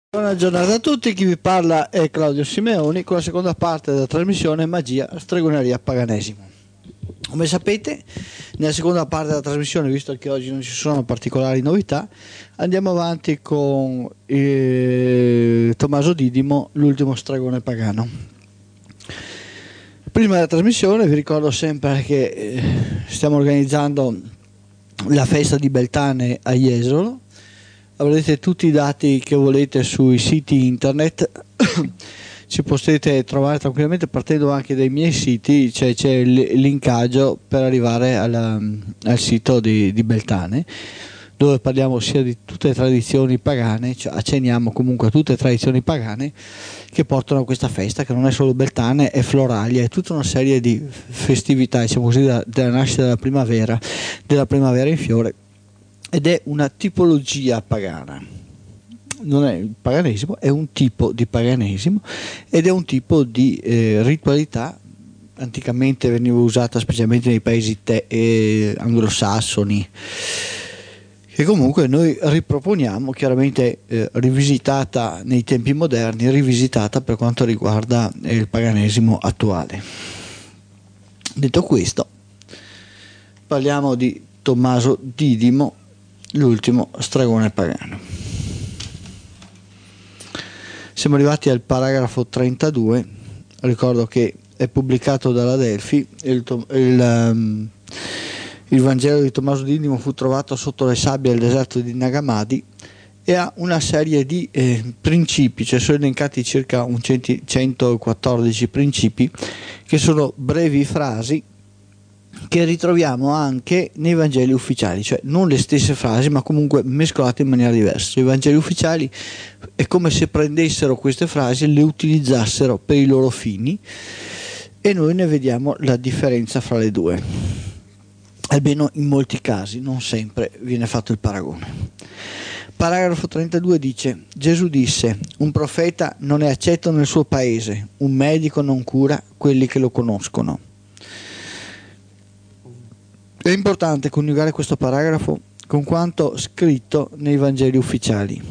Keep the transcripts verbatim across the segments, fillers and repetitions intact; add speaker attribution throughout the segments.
Speaker 1: Buona giornata a tutti, chi vi parla è Claudio Simeoni con la seconda parte della trasmissione Magia, Stregoneria, Paganesimo. Come sapete, nella seconda parte della trasmissione, visto che oggi non ci sono particolari novità, andiamo avanti con eh, Tommaso Didimo, l'ultimo stregone pagano. Prima della trasmissione vi ricordo sempre che eh, stiamo organizzando la festa di Beltane a Jesolo. Avrete tutti i dati che volete sui siti internet, ci potete trovare tranquillamente partendo anche dai miei siti, cioè c'è il linkaggio per arrivare alla, al sito di, di Beltane, dove parliamo sia di tutte le tradizioni pagane, cioè accenniamo comunque a tutte le tradizioni pagane che portano a questa festa, che non è solo Beltane, è Floralia, è tutta una serie di festività, diciamo così, della, della nascita della primavera, della primavera in fiore. Ed è una tipologia pagana, non è il paganesimo, è un tipo di paganesimo ed è un tipo di eh, ritualità. Anticamente veniva usata specialmente nei paesi te- eh, anglosassoni, che comunque noi riproponiamo, chiaramente eh, rivisitata nei tempi moderni, rivisitata per quanto riguarda eh, il paganesimo attuale. Detto questo, parliamo di Tommaso Didimo, l'ultimo stregone pagano. Siamo arrivati al paragrafo trentadue. Ricordo che è pubblicato dalla Delfi. Il, il, um, il Vangelo di Tommaso Didimo fu trovato sotto le sabbie del deserto di Nagamadi e ha una serie di eh, principi, cioè sono elencati circa un centoquattordici principi, che sono brevi frasi che ritroviamo anche nei Vangeli ufficiali, cioè non le stesse frasi ma comunque mescolate in maniera diversa. I Vangeli ufficiali è come se prendessero queste frasi e le utilizzassero per i loro fini e noi ne vediamo la differenza fra le due, almeno in molti casi, non sempre viene fatto il paragone. Paragrafo trentadue dice: Gesù disse, un profeta non è accetto nel suo paese, un medico non cura quelli che lo conoscono. È importante coniugare questo paragrafo con quanto scritto nei Vangeli ufficiali,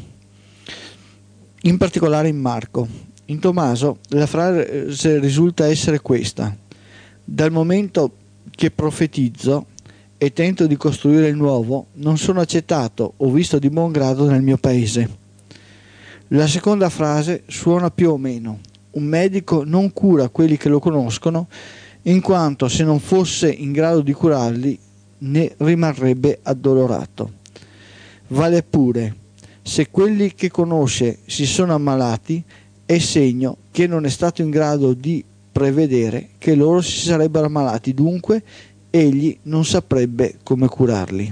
Speaker 1: in particolare in Marco. In Tommaso la frase risulta essere questa: dal momento che profetizzo e tento di costruire il nuovo, non sono accettato o visto di buon grado nel mio paese. La seconda frase suona più o meno: un medico non cura quelli che lo conoscono, in quanto se non fosse in grado di curarli ne rimarrebbe addolorato. Vale pure, se quelli che conosce si sono ammalati, è segno che non è stato in grado di prevedere che loro si sarebbero ammalati, dunque egli non saprebbe come curarli.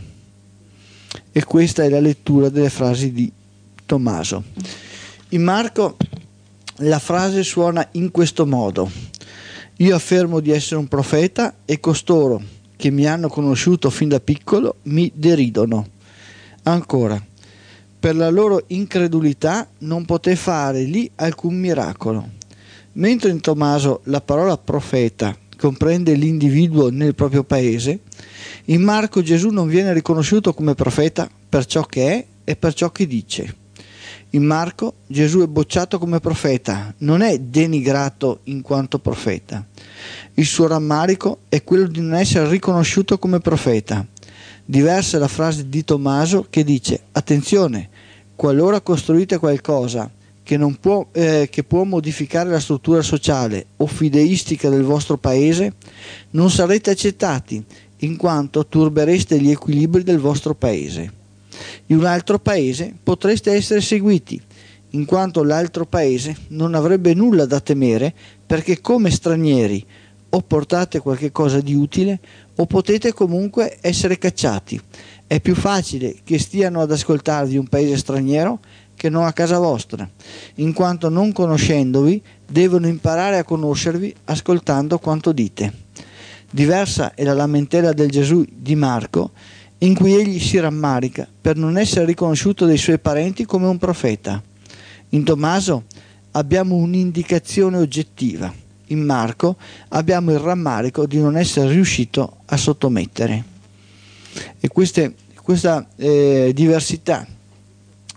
Speaker 1: E questa è la lettura delle frasi di Tommaso. In Marco la frase suona in questo modo: io affermo di essere un profeta e costoro che mi hanno conosciuto fin da piccolo mi deridono. Ancora, per la loro incredulità non poté fare lì alcun miracolo. Mentre in Tommaso la parola profeta comprende l'individuo nel proprio paese, in Marco Gesù non viene riconosciuto come profeta per ciò che è e per ciò che dice. In Marco Gesù è bocciato come profeta, non è denigrato in quanto profeta. Il suo rammarico è quello di non essere riconosciuto come profeta. Diversa è la frase di Tommaso che dice: attenzione, qualora costruite qualcosa che, non può, eh, che può modificare la struttura sociale o fideistica del vostro paese, non sarete accettati, in quanto turbereste gli equilibri del vostro paese. In un altro paese potreste essere seguiti, in quanto l'altro paese non avrebbe nulla da temere, perché come stranieri o portate qualche cosa di utile o potete comunque essere cacciati. È più facile che stiano ad ascoltarvi un paese straniero che non a casa vostra, in quanto non conoscendovi devono imparare a conoscervi ascoltando quanto dite. Diversa è la lamentela del Gesù di Marco, in cui egli si rammarica per non essere riconosciuto dai suoi parenti come un profeta. In Tommaso abbiamo un'indicazione oggettiva, in Marco abbiamo il rammarico di non essere riuscito a sottomettere. E queste, questa eh, diversità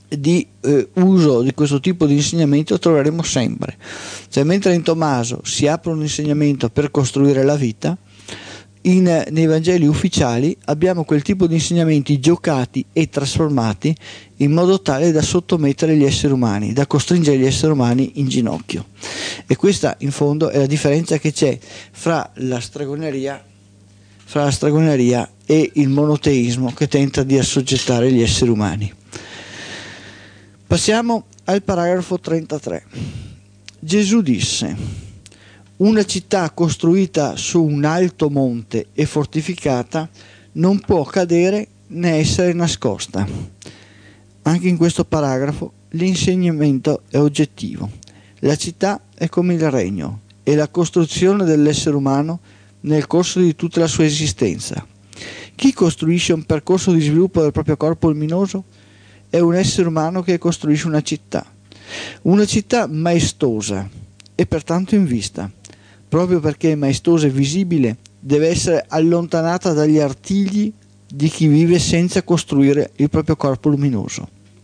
Speaker 1: di eh, uso di questo tipo di insegnamento troveremo sempre. Cioè, mentre in Tommaso si apre un insegnamento per costruire la vita, in, nei Vangeli ufficiali abbiamo quel tipo di insegnamenti giocati e trasformati in modo tale da sottomettere gli esseri umani, da costringere gli esseri umani in ginocchio. E questa in fondo è la differenza che c'è fra la stregoneria fra la stregoneria e il monoteismo che tenta di assoggettare gli esseri umani. Passiamo al paragrafo trentatré. Gesù disse: una città costruita su un alto monte e fortificata non può cadere né essere nascosta. Anche in questo paragrafo l'insegnamento è oggettivo. La città è come il regno e la costruzione dell'essere umano nel corso di tutta la sua esistenza. Chi costruisce un percorso di sviluppo del proprio corpo luminoso è un essere umano che costruisce una città, una città maestosa e pertanto in vista. Proprio perché è maestosa e visibile, deve essere allontanata dagli artigli di chi vive senza costruire il proprio corpo luminoso.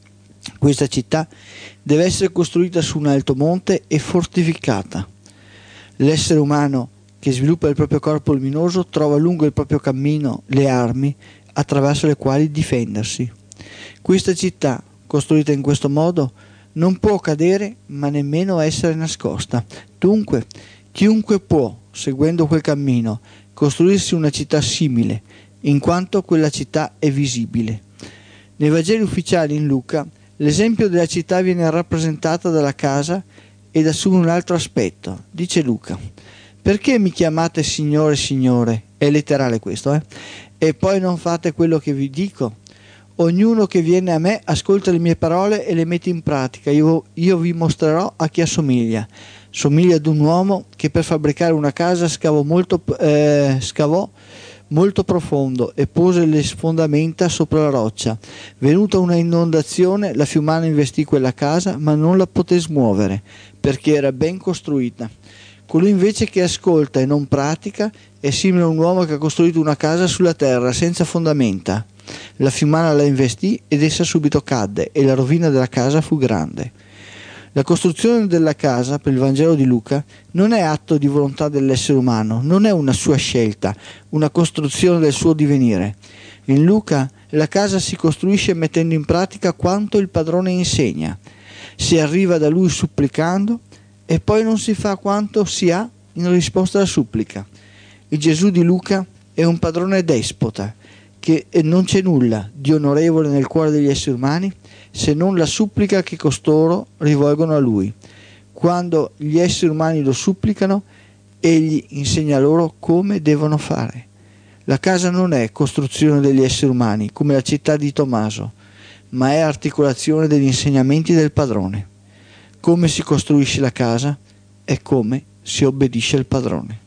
Speaker 1: Questa città deve essere costruita su un alto monte e fortificata. L'essere umano che sviluppa il proprio corpo luminoso trova lungo il proprio cammino le armi attraverso le quali difendersi. Questa città, costruita in questo modo, non può cadere ma nemmeno essere nascosta. Dunque, chiunque può, seguendo quel cammino, costruirsi una città simile, in quanto quella città è visibile. Nei Vangeli ufficiali in Luca, l'esempio della città viene rappresentata dalla casa ed assume un altro aspetto. Dice Luca: perché mi chiamate Signore, Signore? È letterale questo, eh? E poi non fate quello che vi dico? Ognuno che viene a me ascolta le mie parole e le mette in pratica. Io, io vi mostrerò a chi assomiglia. Somiglia ad un uomo che per fabbricare una casa scavò molto, eh, scavò molto profondo e pose le fondamenta sopra la roccia. Venuta una inondazione, la fiumana investì quella casa, ma non la poté smuovere, perché era ben costruita. Colui invece che ascolta e non pratica è simile a un uomo che ha costruito una casa sulla terra senza fondamenta. La fiumana la investì ed essa subito cadde e la rovina della casa fu grande. La costruzione della casa, per il Vangelo di Luca, non è atto di volontà dell'essere umano, non è una sua scelta, una costruzione del suo divenire. In Luca la casa si costruisce mettendo in pratica quanto il padrone insegna. Si arriva da lui supplicando e poi non si fa quanto si ha in risposta alla supplica. Il Gesù di Luca è un padrone despota, che non c'è nulla di onorevole nel cuore degli esseri umani se non la supplica che costoro rivolgono a lui. Quando gli esseri umani lo supplicano, egli insegna loro come devono fare. La casa non è costruzione degli esseri umani, come la città di Tommaso, ma è articolazione degli insegnamenti del padrone. Come si costruisce la casa è come si obbedisce al padrone.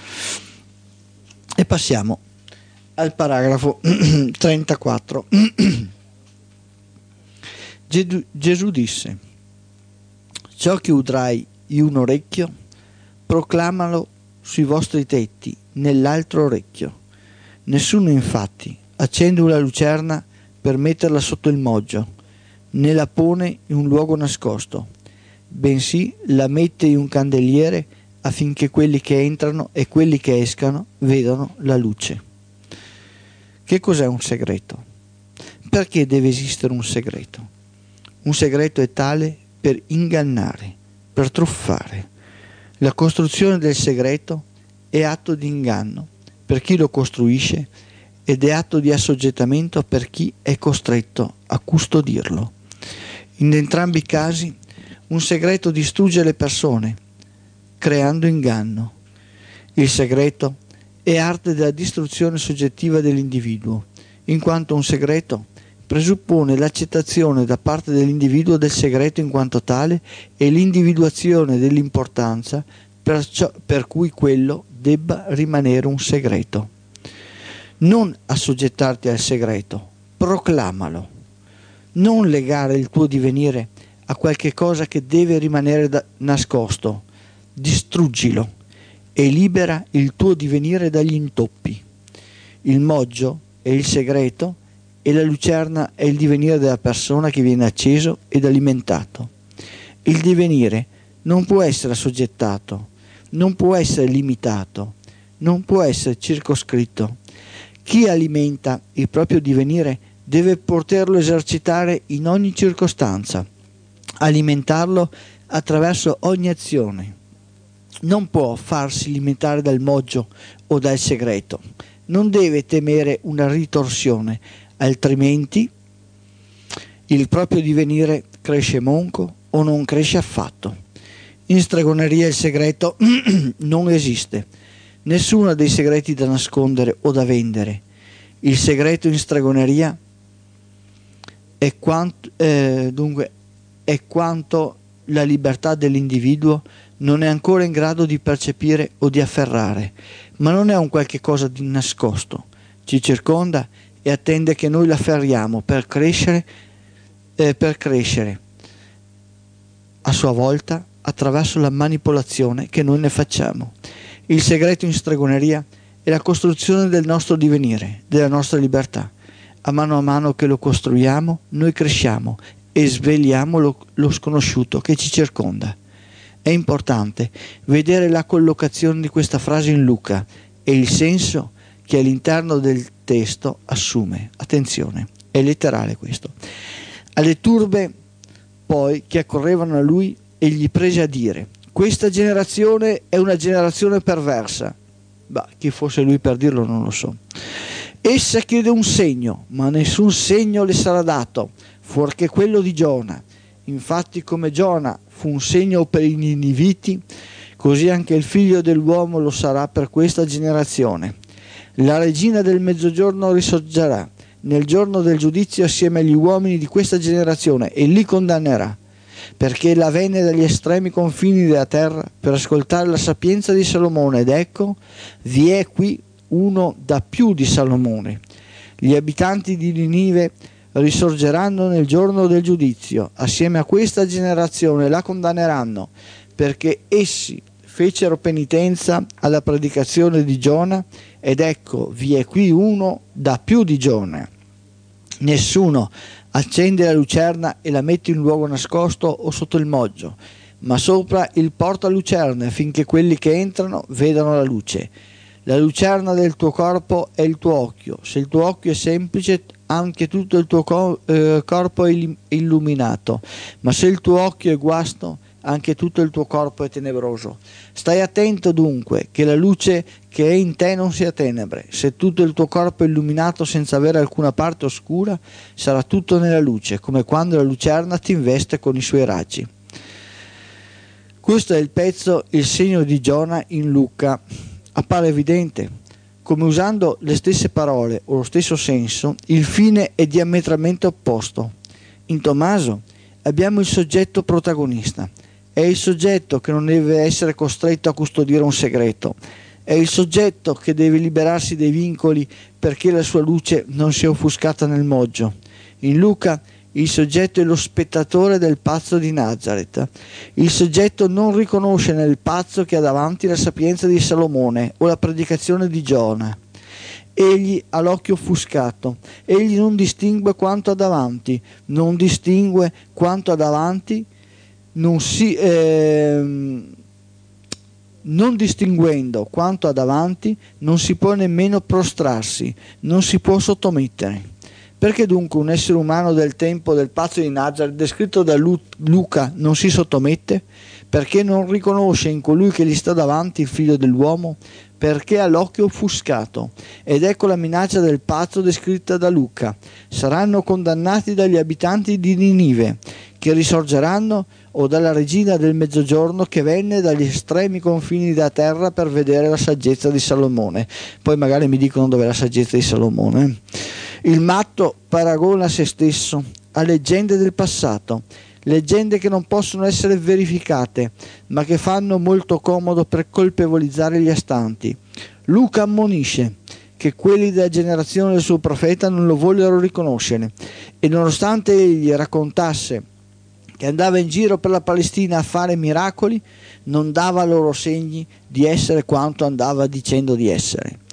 Speaker 1: E passiamo al paragrafo trentaquattro. Gesù disse: ciò che udrai in un orecchio, proclamalo sui vostri tetti nell'altro orecchio. Nessuno infatti accende una lucerna per metterla sotto il moggio, né la pone in un luogo nascosto, bensì la mette in un candeliere affinché quelli che entrano e quelli che escano vedano la luce. Che cos'è un segreto? Perché deve esistere un segreto? Un segreto è tale per ingannare, per truffare. La costruzione del segreto è atto di inganno per chi lo costruisce ed è atto di assoggettamento per chi è costretto a custodirlo. In entrambi i casi un segreto distrugge le persone, creando inganno. Il segreto è arte della distruzione soggettiva dell'individuo, in quanto un segreto presuppone l'accettazione da parte dell'individuo del segreto in quanto tale e l'individuazione dell'importanza per, ciò, per cui quello debba rimanere un segreto. Non assoggettarti al segreto, proclamalo. Non legare il tuo divenire a qualche cosa che deve rimanere da, nascosto, distruggilo e libera il tuo divenire dagli intoppi. Il moggio e il segreto e la lucerna è il divenire della persona che viene acceso ed alimentato. Il divenire non può essere assoggettato, non può essere limitato, non può essere circoscritto. Chi alimenta il proprio divenire deve poterlo esercitare in ogni circostanza, alimentarlo attraverso ogni azione. Non può farsi limitare dal moggio o dal segreto, non deve temere una ritorsione, altrimenti il proprio divenire cresce monco o non cresce affatto. In stregoneria il segreto non esiste, nessuno ha dei segreti da nascondere o da vendere. Il segreto in stregoneria è quanto, eh, dunque, è quanto la libertà dell'individuo non è ancora in grado di percepire o di afferrare, ma non è un qualche cosa di nascosto, ci circonda e attende che noi l'afferriamo per crescere, eh, per crescere a sua volta attraverso la manipolazione che noi ne facciamo. Il segreto in stregoneria è la costruzione del nostro divenire, della nostra libertà. A mano a mano che lo costruiamo, noi cresciamo e sveliamo lo, lo sconosciuto che ci circonda. È importante vedere la collocazione di questa frase in Luca e il senso che all'interno del testo assume. Attenzione, è letterale questo. Alle turbe poi che accorrevano a lui egli prese a dire: questa generazione è una generazione perversa. Bah, chi fosse lui per dirlo non lo so. Essa chiede un segno, ma nessun segno le sarà dato, fuorché quello di Giona. Infatti come Giona fu un segno per i niniviti, così anche il figlio dell'uomo lo sarà per questa generazione. La regina del mezzogiorno risorgerà nel giorno del giudizio assieme agli uomini di questa generazione e li condannerà, perché la venne dagli estremi confini della terra per ascoltare la sapienza di Salomone, ed ecco, vi è qui uno da più di Salomone. Gli abitanti di Ninive risorgeranno nel giorno del giudizio, assieme a questa generazione la condanneranno, perché essi fecero penitenza alla predicazione di Giona, ed ecco, vi è qui uno da più di Giona. Nessuno accende la lucerna e la mette in luogo nascosto o sotto il moggio, ma sopra il portalucerne, affinché quelli che entrano vedano la luce. La lucerna del tuo corpo è il tuo occhio. Se il tuo occhio è semplice, anche tutto il tuo co- eh, corpo è illuminato, ma se il tuo occhio è guasto, anche tutto il tuo corpo è tenebroso. Stai attento dunque che la luce che è in te non sia tenebre. Se tutto il tuo corpo è illuminato senza avere alcuna parte oscura, sarà tutto nella luce, come quando la lucerna ti investe con i suoi raggi. Questo è il pezzo Il segno di Giona in Luca. Appare evidente come, usando le stesse parole o lo stesso senso, il fine è diametralmente opposto. In Tommaso abbiamo il soggetto protagonista. È il soggetto che non deve essere costretto a custodire un segreto. È il soggetto che deve liberarsi dei vincoli perché la sua luce non sia offuscata nel moggio. In Luca il soggetto è lo spettatore del pazzo di Nazareth. Il soggetto non riconosce nel pazzo che ha davanti la sapienza di Salomone o la predicazione di Giona. Egli ha l'occhio offuscato, egli non distingue quanto ha davanti, non distingue quanto ha davanti, non si... Ehm, non distinguendo quanto ha davanti, non si può nemmeno prostrarsi, non si può sottomettere. Perché dunque un essere umano del tempo del pazzo di Nazareth, descritto da Lu- Luca, non si sottomette? Perché non riconosce in colui che gli sta davanti il figlio dell'uomo? Perché ha l'occhio offuscato. Ed ecco la minaccia del pazzo descritta da Luca. Saranno condannati dagli abitanti di Ninive, che risorgeranno, o dalla regina del mezzogiorno che venne dagli estremi confini della terra per vedere la saggezza di Salomone. Poi magari mi dicono dov'è la saggezza di Salomone. Il matto paragona se stesso a leggende del passato, leggende che non possono essere verificate, ma che fanno molto comodo per colpevolizzare gli astanti. Luca ammonisce che quelli della generazione del suo profeta non lo vollero riconoscere, e nonostante egli raccontasse che andava in giro per la Palestina a fare miracoli, non dava loro segni di essere quanto andava dicendo di essere.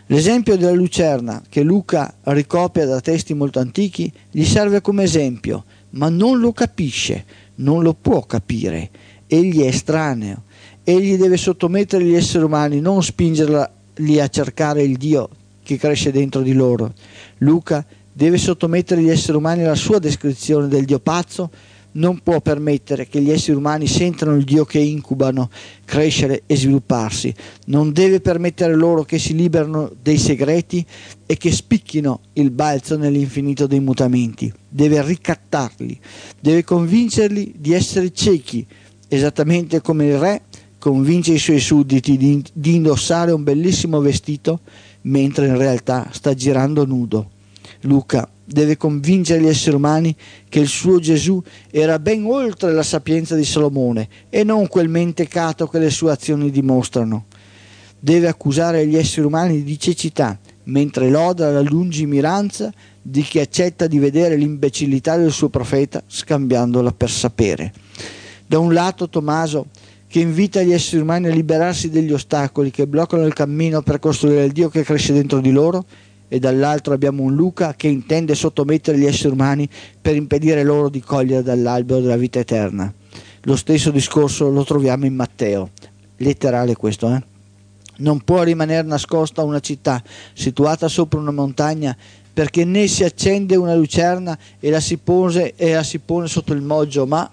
Speaker 1: L'esempio della lucerna, che Luca ricopia da testi molto antichi, gli serve come esempio, ma non lo capisce, non lo può capire. Egli è estraneo. Egli deve sottomettere gli esseri umani, non spingerli a cercare il Dio che cresce dentro di loro. Luca deve sottomettere gli esseri umani alla sua descrizione del Dio pazzo, non può permettere che gli esseri umani sentano il Dio che incubano crescere e svilupparsi, non deve permettere loro che si liberano dei segreti e che spicchino il balzo nell'infinito dei mutamenti, deve ricattarli, deve convincerli di essere ciechi, esattamente come il re convince i suoi sudditi di, di indossare un bellissimo vestito mentre in realtà sta girando nudo. Luca deve convincere gli esseri umani che il suo Gesù era ben oltre la sapienza di Salomone e non quel mentecato che le sue azioni dimostrano. Deve accusare gli esseri umani di cecità, mentre loda la lungimiranza di chi accetta di vedere l'imbecillità del suo profeta scambiandola per sapere. Da un lato Tommaso, che invita gli esseri umani a liberarsi degli ostacoli che bloccano il cammino per costruire il Dio che cresce dentro di loro, e dall'altro abbiamo un Luca che intende sottomettere gli esseri umani per impedire loro di cogliere dall'albero della vita eterna. Lo stesso discorso lo troviamo in Matteo, letterale questo, eh? Non può rimanere nascosta una città situata sopra una montagna, perché né si accende una lucerna e la si pone, e la si pone sotto il moggio, ma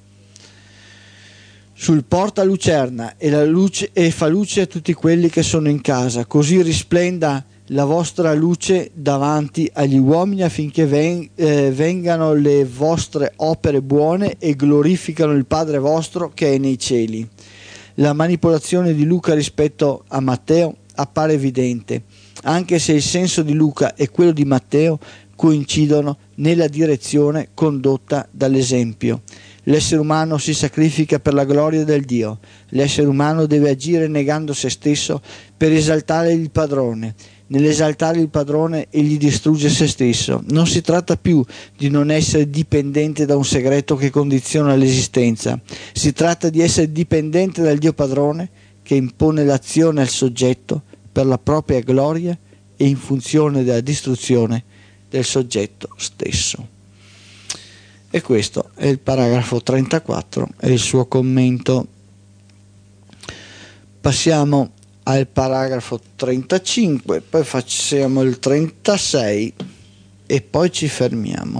Speaker 1: sul porta lucerna e, la luce, e fa luce a tutti quelli che sono in casa, così risplenda la vostra luce davanti agli uomini, affinché ven- eh, vengano le vostre opere buone e glorificano il Padre vostro che è nei cieli. La manipolazione di Luca rispetto a Matteo appare evidente, anche se il senso di Luca e quello di Matteo coincidono nella direzione condotta dall'esempio. L'essere umano si sacrifica per la gloria del Dio. L'essere umano deve agire negando se stesso per esaltare il padrone. Nell'esaltare il padrone egli distrugge se stesso. Non si tratta più di non essere dipendente da un segreto che condiziona l'esistenza. Si tratta di essere dipendente dal Dio padrone che impone l'azione al soggetto per la propria gloria e in funzione della distruzione del soggetto stesso. E questo è il paragrafo trentaquattro e il suo commento. Passiamo al paragrafo trentacinque, poi facciamo il trentasei e poi ci fermiamo.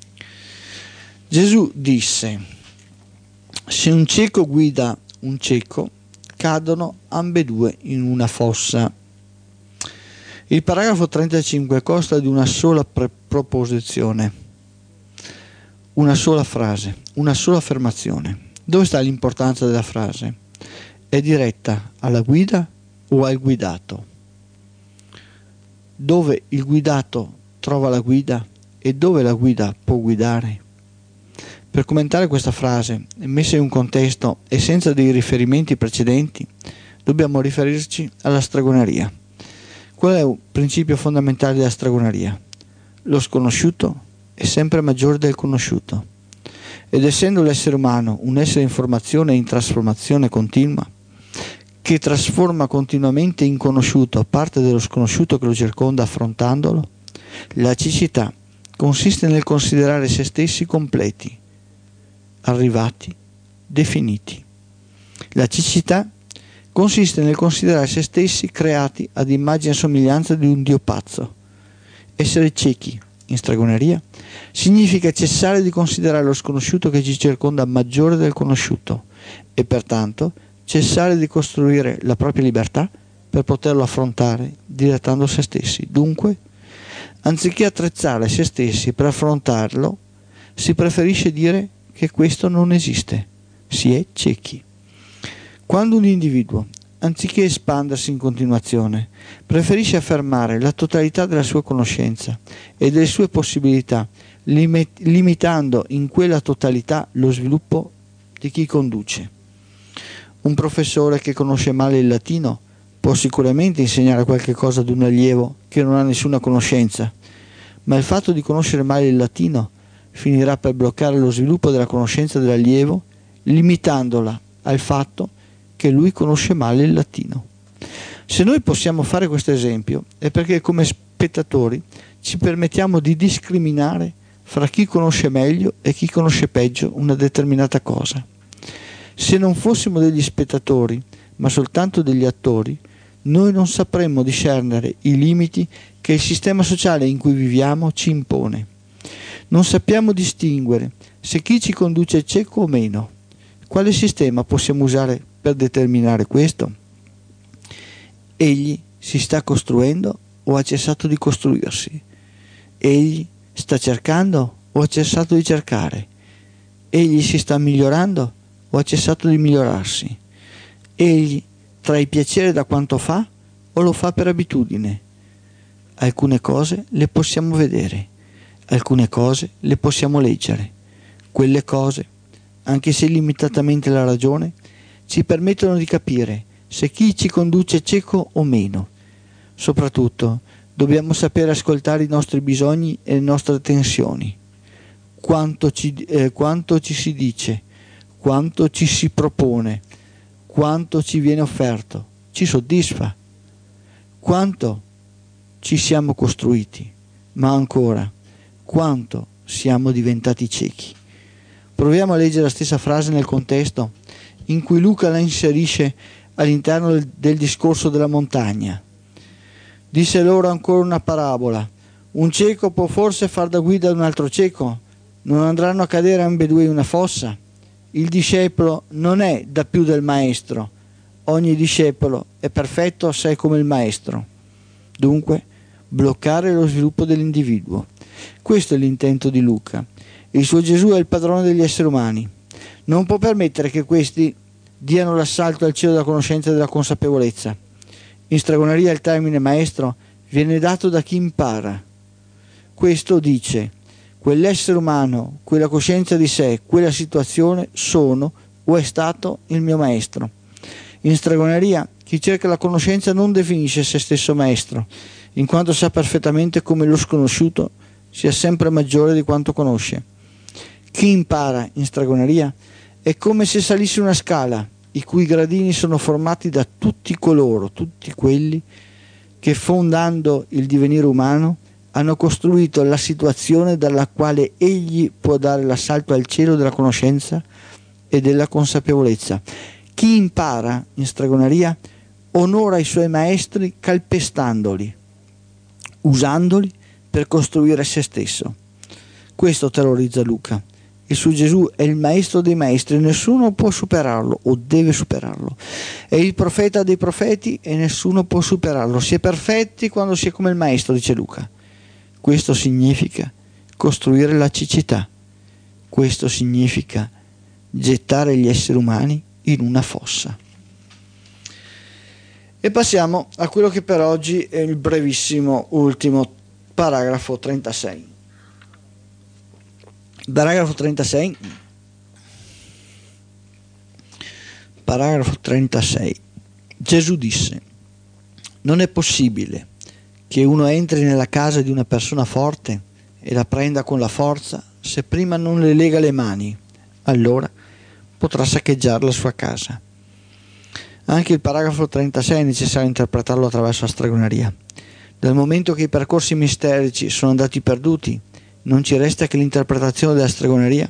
Speaker 1: Gesù disse: se un cieco guida un cieco, cadono ambedue in una fossa. Il paragrafo trentacinque consta di una sola pre- proposizione, una sola frase, una sola affermazione. Dove sta l'importanza della frase? È diretta alla guida o al guidato? Dove il guidato trova la guida e dove la guida può guidare? Per commentare questa frase, messa in un contesto e senza dei riferimenti precedenti, dobbiamo riferirci alla stregoneria. Qual è un principio fondamentale della stregoneria? Lo sconosciuto è sempre maggiore del conosciuto. Ed essendo l'essere umano un essere in formazione e in trasformazione continua, che trasforma continuamente in conosciuto parte dello sconosciuto che lo circonda affrontandolo, la cecità consiste nel considerare se stessi completi, arrivati, definiti. La cecità consiste nel considerare se stessi creati ad immagine e somiglianza di un Dio pazzo. Essere ciechi in stregoneria significa cessare di considerare lo sconosciuto che ci circonda maggiore del conosciuto e pertanto cessare di costruire la propria libertà per poterlo affrontare dilettando se stessi. Dunque, anziché attrezzare se stessi per affrontarlo, si preferisce dire che questo non esiste. Si è ciechi. Quando un individuo, anziché espandersi in continuazione, preferisce affermare la totalità della sua conoscenza e delle sue possibilità, lim- limitando in quella totalità lo sviluppo di chi conduce. Un professore che conosce male il latino può sicuramente insegnare qualche cosa ad un allievo che non ha nessuna conoscenza, ma il fatto di conoscere male il latino finirà per bloccare lo sviluppo della conoscenza dell'allievo, limitandola al fatto che lui conosce male il latino. Se noi possiamo fare questo esempio è perché come spettatori ci permettiamo di discriminare fra chi conosce meglio e chi conosce peggio una determinata cosa. Se non fossimo degli spettatori, ma soltanto degli attori, noi non sapremmo discernere i limiti che il sistema sociale in cui viviamo ci impone. Non sappiamo distinguere se chi ci conduce è cieco o meno. Quale sistema possiamo usare per determinare questo? Egli si sta costruendo o ha cessato di costruirsi? Egli sta cercando o ha cessato di cercare? Egli si sta migliorando o ha cessato di migliorarsi? Egli trae piacere da quanto fa o lo fa per abitudine? Alcune cose le possiamo vedere, alcune cose le possiamo leggere. Quelle cose, anche se limitatamente la ragione, ci permettono di capire se chi ci conduce è cieco o meno. Soprattutto, dobbiamo sapere ascoltare i nostri bisogni e le nostre tensioni. Quanto ci, eh, quanto ci si dice, quanto ci si propone, quanto ci viene offerto, ci soddisfa? Quanto ci siamo costruiti, ma ancora, quanto siamo diventati ciechi? Proviamo a leggere la stessa frase nel contesto in cui Luca la inserisce all'interno del, del discorso della montagna. Disse loro ancora una parabola: un cieco può forse far da guida ad un altro cieco? Non andranno a cadere ambedue in una fossa? Il discepolo non è da più del maestro, ogni discepolo è perfetto assai come il maestro. Dunque, bloccare lo sviluppo dell'individuo. Questo è l'intento di Luca. Il suo Gesù è il padrone degli esseri umani. Non può permettere che questi diano l'assalto al cielo della conoscenza e della consapevolezza. In stregoneria il termine maestro viene dato da chi impara. Questo dice: quell'essere umano, quella coscienza di sé, quella situazione sono o è stato il mio maestro. In stregoneria chi cerca la conoscenza non definisce se stesso maestro, in quanto sa perfettamente come lo sconosciuto sia sempre maggiore di quanto conosce. Chi impara in stregoneria è come se salisse una scala, i cui gradini sono formati da tutti coloro, tutti quelli che, fondando il divenire umano, hanno costruito la situazione dalla quale egli può dare l'assalto al cielo della conoscenza e della consapevolezza. Chi impara in stregoneria onora i suoi maestri calpestandoli, usandoli per costruire se stesso. Questo terrorizza Luca. Il suo Gesù è il maestro dei maestri, nessuno può superarlo o deve superarlo. È il profeta dei profeti e nessuno può superarlo. Si è perfetti quando si è come il maestro, dice Luca. Questo significa costruire la cecità. Questo significa gettare gli esseri umani in una fossa. E passiamo a quello che per oggi è il brevissimo ultimo paragrafo trentasei. Paragrafo trentasei. Paragrafo trentasei. Gesù disse: non è possibile che uno entri nella casa di una persona forte e la prenda con la forza se prima non le lega le mani, allora potrà saccheggiare la sua casa. Anche il paragrafo trentasei è necessario interpretarlo attraverso la stregoneria. Dal momento che i percorsi misterici sono andati perduti, non ci resta che l'interpretazione della stregoneria.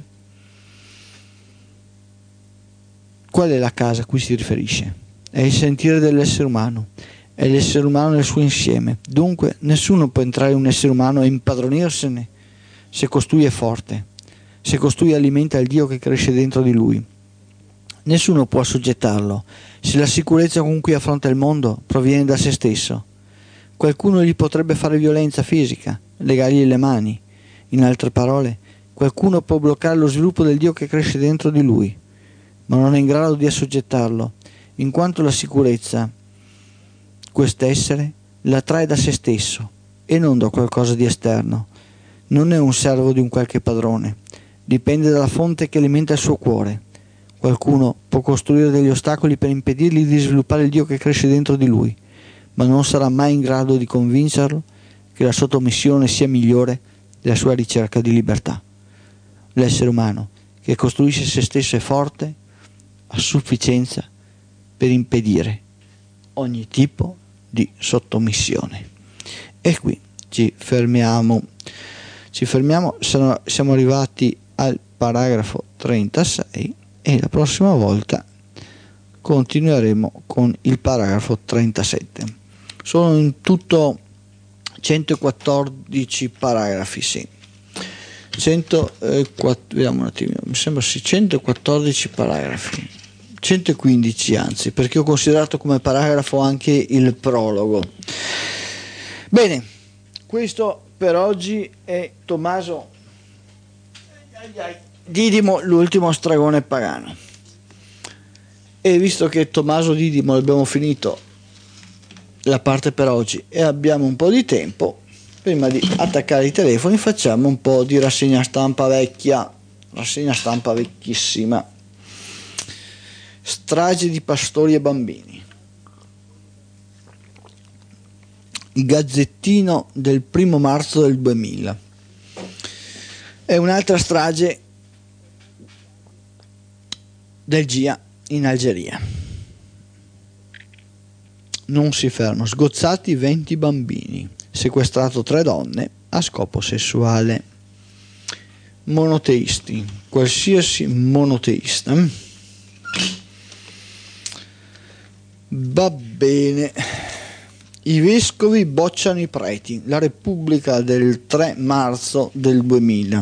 Speaker 1: Qual è la casa a cui si riferisce? È il sentire dell'essere umano, è l'essere umano nel suo insieme. Dunque nessuno può entrare in un essere umano e impadronirsene se costui è forte, se costui alimenta il Dio che cresce dentro di lui. Nessuno può assoggettarlo se la sicurezza con cui affronta il mondo proviene da se stesso. Qualcuno gli potrebbe fare violenza fisica, legargli le mani. In altre parole, qualcuno può bloccare lo sviluppo del Dio che cresce dentro di lui, ma non è in grado di assoggettarlo, in quanto la sicurezza, quest'essere, la trae da se stesso e non da qualcosa di esterno. Non è un servo di un qualche padrone, dipende dalla fonte che alimenta il suo cuore. Qualcuno può costruire degli ostacoli per impedirgli di sviluppare il Dio che cresce dentro di lui, ma non sarà mai in grado di convincerlo che la sottomissione sia migliore della sua ricerca di libertà. L'essere umano che costruisce se stesso è forte a sufficienza per impedire ogni tipo di sottomissione. E qui ci fermiamo. Ci fermiamo, siamo arrivati al paragrafo trentasei e la prossima volta continueremo con il paragrafo trentasette. Sono in tutto centoquattordici paragrafi, sì. cento, eh, quattro, vediamo un attimo, mi sembra sì, centoquattordici paragrafi, centoquindici anzi, perché ho considerato come paragrafo anche il prologo. Bene, questo per oggi è Tommaso Didimo, l'ultimo stregone pagano. E visto che Tommaso Didimo abbiamo finito la parte per oggi e abbiamo un po' di tempo, prima di attaccare i telefoni facciamo un po' di rassegna stampa vecchia, rassegna stampa vecchissima. Strage di pastori e bambini. Il Gazzettino del primo marzo del duemila. È un'altra strage del G I A in Algeria. Non si ferma. Sgozzati venti bambini. Sequestrato tre donne a scopo sessuale. Monoteisti. Qualsiasi monoteista. Va bene. I vescovi bocciano i preti. La Repubblica del tre marzo del duemila.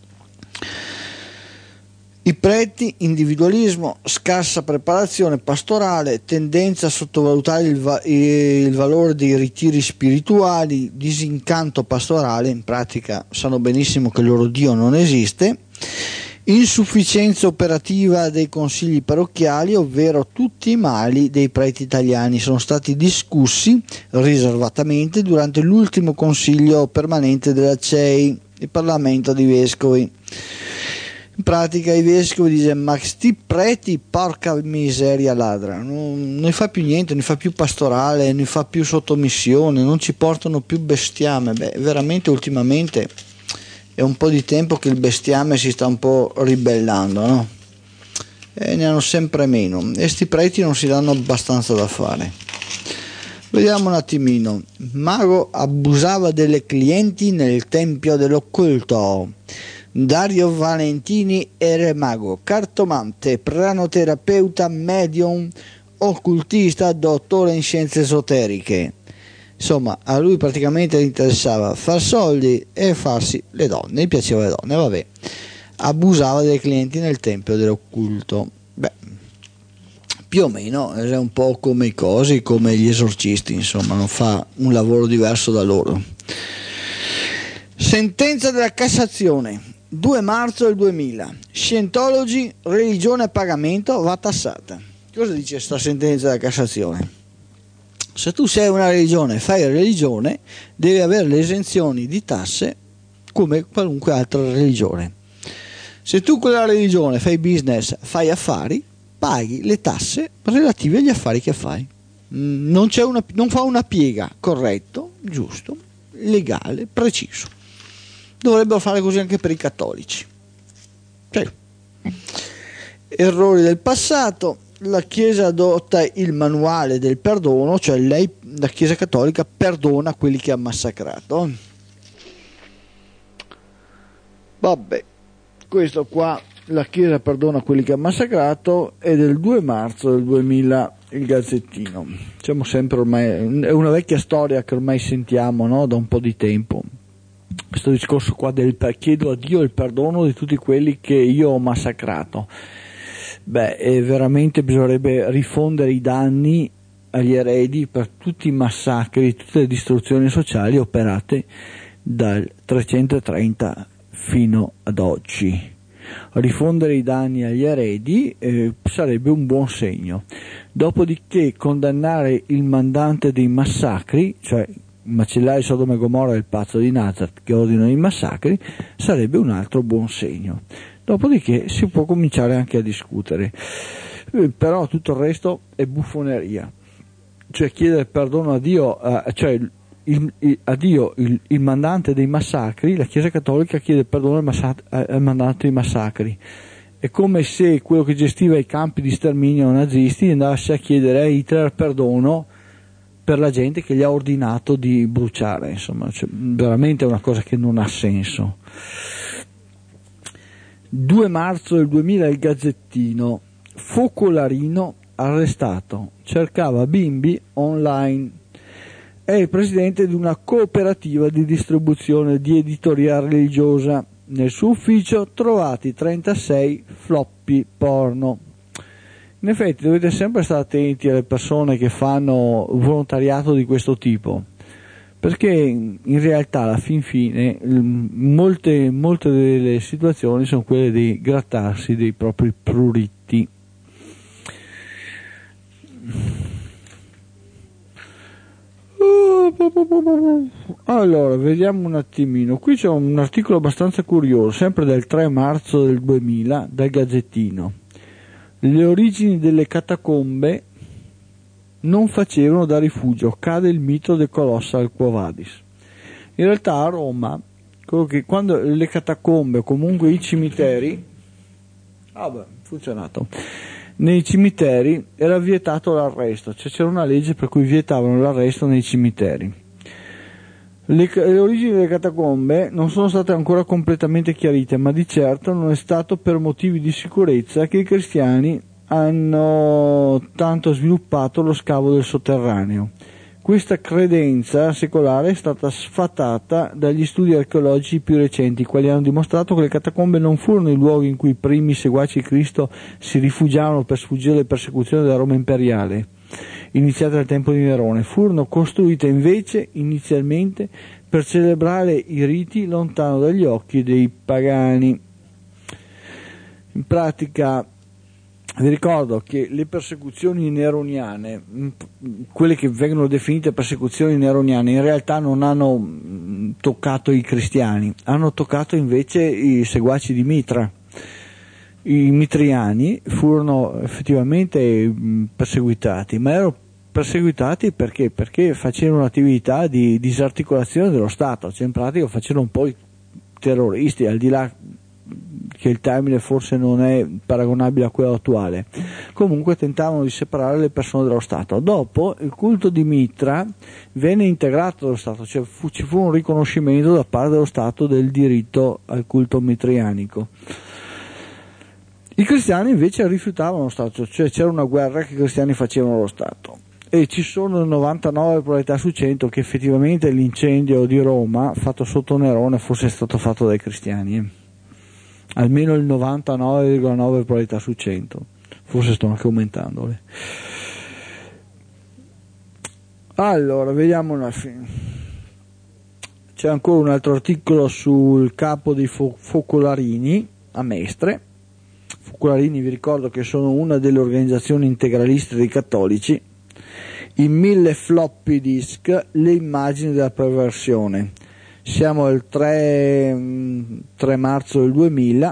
Speaker 1: I preti, individualismo, scarsa preparazione pastorale, tendenza a sottovalutare il, va- il valore dei ritiri spirituali, disincanto pastorale, in pratica sanno benissimo che il loro Dio non esiste, insufficienza operativa dei consigli parrocchiali, ovvero tutti i mali dei preti italiani sono stati discussi riservatamente durante l'ultimo consiglio permanente della C E I, il Parlamento dei Vescovi. In pratica i vescovi dicono: ma sti preti, porca miseria ladra, non, non fa più niente, non fa più pastorale, non fa più sottomissione, non ci portano più bestiame. Beh, veramente ultimamente è un po' di tempo che il bestiame si sta un po' ribellando, no? E ne hanno sempre meno e sti preti non si danno abbastanza da fare. Vediamo un attimino. Mago abusava delle clienti nel tempio dell'occulto. Dario Valentini era mago, cartomante, pranoterapeuta, medium, occultista, dottore in scienze esoteriche. Insomma, a lui praticamente interessava far soldi e farsi le donne, gli piaceva le donne, vabbè. Abusava dei clienti nel tempio dell'occulto. Beh, più o meno è un po' come i cosi, come gli esorcisti, insomma, non fa un lavoro diverso da loro. Sentenza della Cassazione. due marzo del duemila. Scientology, religione a pagamento va tassata. Cosa dice questa sentenza della Cassazione? Se tu sei una religione, fai religione, devi avere le esenzioni di tasse come qualunque altra religione. Se tu con la religione fai business, fai affari, paghi le tasse relative agli affari che fai. Non, c'è una, non fa una piega, corretto, giusto, legale, preciso. Dovrebbero fare così anche per i cattolici. Cioè, errori del passato. La Chiesa adotta il manuale del perdono, cioè lei, la Chiesa cattolica, perdona quelli che ha massacrato. Vabbè, questo qua, la Chiesa perdona quelli che ha massacrato, è del due marzo del duemila il Gazzettino. Diciamo sempre ormai, è una vecchia storia che ormai sentiamo, no? Da un po' di tempo. Questo discorso qua del chiedo a Dio il perdono di tutti quelli che io ho massacrato. Beh, e veramente bisognerebbe rifondere i danni agli eredi per tutti i massacri, tutte le distruzioni sociali operate dal trecentotrenta fino ad oggi. Rifondere i danni agli eredi eh, sarebbe un buon segno. Dopodiché condannare il mandante dei massacri, cioè macellare Sodoma e Gomorra e il pazzo di Nazareth che ordinano i massacri, sarebbe un altro buon segno. Dopodiché si può cominciare anche a discutere, eh, però tutto il resto è buffoneria. Cioè chiedere perdono a Dio, eh, cioè il, il, a Dio il, il mandante dei massacri, la Chiesa Cattolica chiede perdono al, massa- al mandante dei massacri. È come se quello che gestiva i campi di sterminio nazisti andasse a chiedere a Hitler perdono per la gente che gli ha ordinato di bruciare, insomma, cioè, veramente è una cosa che non ha senso. due marzo del duemila il Gazzettino, focolarino arrestato, cercava bimbi online. È il presidente di una cooperativa di distribuzione di editoria religiosa. Nel suo ufficio trovati trentasei floppy porno. In effetti dovete sempre stare attenti alle persone che fanno volontariato di questo tipo, perché in realtà alla fin fine molte, molte delle situazioni sono quelle di grattarsi dei propri pruritti. Allora, vediamo un attimino. Qui c'è un articolo abbastanza curioso, sempre del tre marzo del duemila, dal Gazzettino. Le origini delle catacombe non facevano da rifugio, cade il mito del Colossal Quo Vadis. In realtà a Roma, quello che, quando le catacombe o comunque i cimiteri, ah beh, funzionato. Nei cimiteri era vietato l'arresto, cioè c'era una legge per cui vietavano l'arresto nei cimiteri. Le, le origini delle catacombe non sono state ancora completamente chiarite, ma di certo non è stato per motivi di sicurezza che i cristiani hanno tanto sviluppato lo scavo del sotterraneo. Questa credenza secolare è stata sfatata dagli studi archeologici più recenti, i quali hanno dimostrato che le catacombe non furono i luoghi in cui i primi seguaci di Cristo si rifugiavano per sfuggire alle persecuzioni della Roma imperiale, iniziate al tempo di Nerone. Furono costruite invece inizialmente per celebrare i riti lontano dagli occhi dei pagani. In pratica, vi ricordo che le persecuzioni neroniane, quelle che vengono definite persecuzioni neroniane, in realtà non hanno toccato i cristiani, hanno toccato invece i seguaci di Mitra. I mitriani furono effettivamente perseguitati, ma erano perseguitati perché? Perché facevano un'attività di disarticolazione dello Stato, cioè in pratica facevano un po' i terroristi, al di là che il termine forse non è paragonabile a quello attuale. Comunque tentavano di separare le persone dallo Stato. Dopo il culto di Mitra venne integrato dallo Stato, cioè fu, ci fu un riconoscimento da parte dello Stato del diritto al culto mitrianico. I cristiani invece rifiutavano lo Stato, cioè c'era una guerra che i cristiani facevano allo Stato. E ci sono novantanove probabilità su cento che effettivamente l'incendio di Roma fatto sotto Nerone fosse stato fatto dai cristiani. Eh. Almeno il novantanove virgola nove probabilità su cento, forse sto anche aumentandole. Allora, vediamo una fine. C'è ancora un altro articolo sul capo dei fo- focolarini a Mestre. Focolarini, vi ricordo che sono una delle organizzazioni integraliste dei cattolici. In mille floppy disk le immagini della perversione. Siamo al tre marzo del duemila,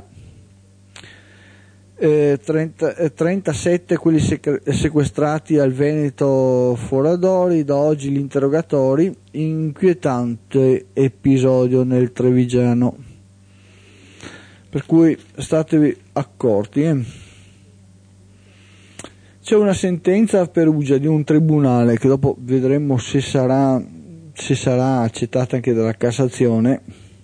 Speaker 1: eh, trenta, eh, trentasette quelli secre- sequestrati al Veneto Foradori, da oggi gli interrogatori, inquietante episodio nel Trevigiano, per cui statevi accorti. Eh. C'è una sentenza a Perugia di un tribunale che dopo vedremo se sarà, se sarà accettata anche dalla Cassazione,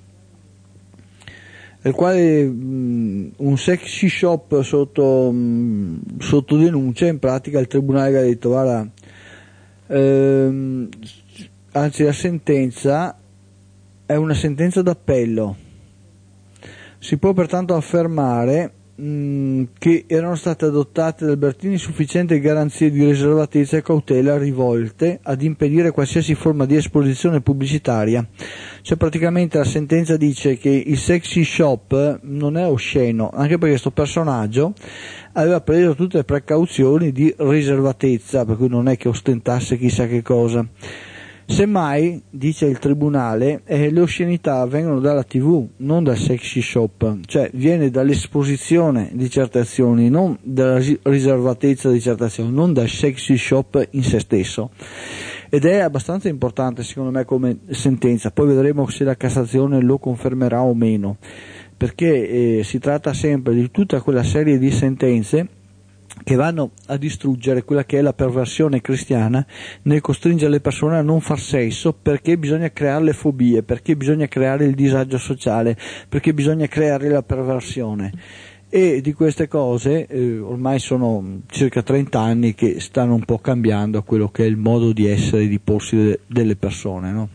Speaker 1: nel quale mh, un sexy shop sotto, mh, sotto denuncia, in pratica il tribunale ha detto guarda, ehm, anzi la sentenza è una sentenza d'appello, si può pertanto affermare che erano state adottate da Albertini sufficienti garanzie di riservatezza e cautela rivolte ad impedire qualsiasi forma di esposizione pubblicitaria. Cioè praticamente la sentenza dice che il sexy shop non è osceno, anche perché questo personaggio aveva preso tutte le precauzioni di riservatezza, per cui non è che ostentasse chissà che cosa. Semmai, dice il tribunale, eh, le oscenità vengono dalla tivù, non dal sexy shop, cioè viene dall'esposizione di certe azioni, non dalla riservatezza di certe azioni, non dal sexy shop in se stesso. Ed è abbastanza importante secondo me come sentenza, poi vedremo se la Cassazione lo confermerà o meno, perché eh, si tratta sempre di tutta quella serie di sentenze che vanno a distruggere quella che è la perversione cristiana nel costringere le persone a non far sesso, perché bisogna creare le fobie, perché bisogna creare il disagio sociale, perché bisogna creare la perversione. E di queste cose eh, ormai sono circa trenta anni che stanno un po' cambiando quello che è il modo di essere e di porsi de- delle persone, no?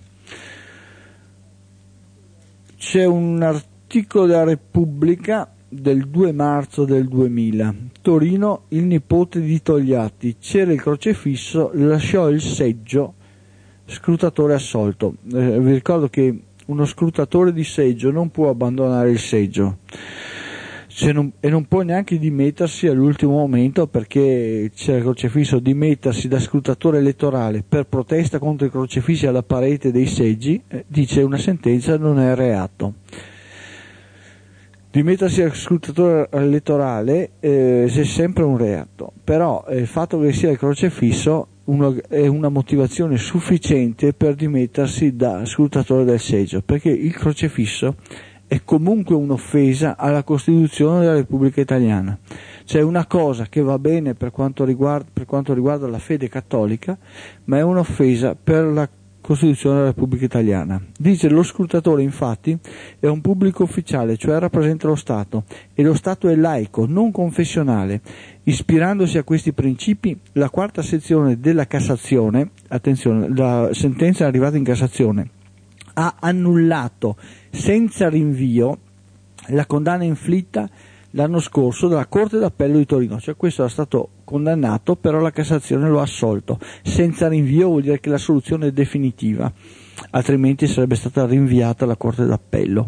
Speaker 1: C'è un articolo della Repubblica del due marzo del duemila. Torino, il nipote di Togliatti, c'era il crocefisso, lasciò il seggio, scrutatore assolto. Eh, vi ricordo che uno scrutatore di seggio non può abbandonare il seggio. Se non, e non può neanche dimettersi all'ultimo momento, perché c'è il crocefisso. Dimettersi da scrutatore elettorale per protesta contro i crocefissi alla parete dei seggi, eh, dice una sentenza, non è reato. Dimettersi da scrutatore elettorale eh, è sempre un reato, però eh, il fatto che sia il crocefisso uno, è una motivazione sufficiente per dimettersi da scrutatore del seggio, perché il crocefisso è comunque un'offesa alla Costituzione della Repubblica Italiana. Cioè una cosa che va bene per quanto riguarda, per quanto riguarda la fede cattolica, ma è un'offesa per la Costituzione della Repubblica Italiana. Dice: lo scrutatore infatti è un pubblico ufficiale, cioè rappresenta lo Stato, e lo Stato è laico, non confessionale. Ispirandosi a questi principi, la quarta sezione della Cassazione, attenzione, la sentenza è arrivata in Cassazione, ha annullato senza rinvio la condanna inflitta l'anno scorso dalla Corte d'Appello di Torino. Cioè questo era stato condannato, però la Cassazione lo ha assolto. Senza rinvio vuol dire che la soluzione è definitiva, altrimenti sarebbe stata rinviata alla Corte d'Appello.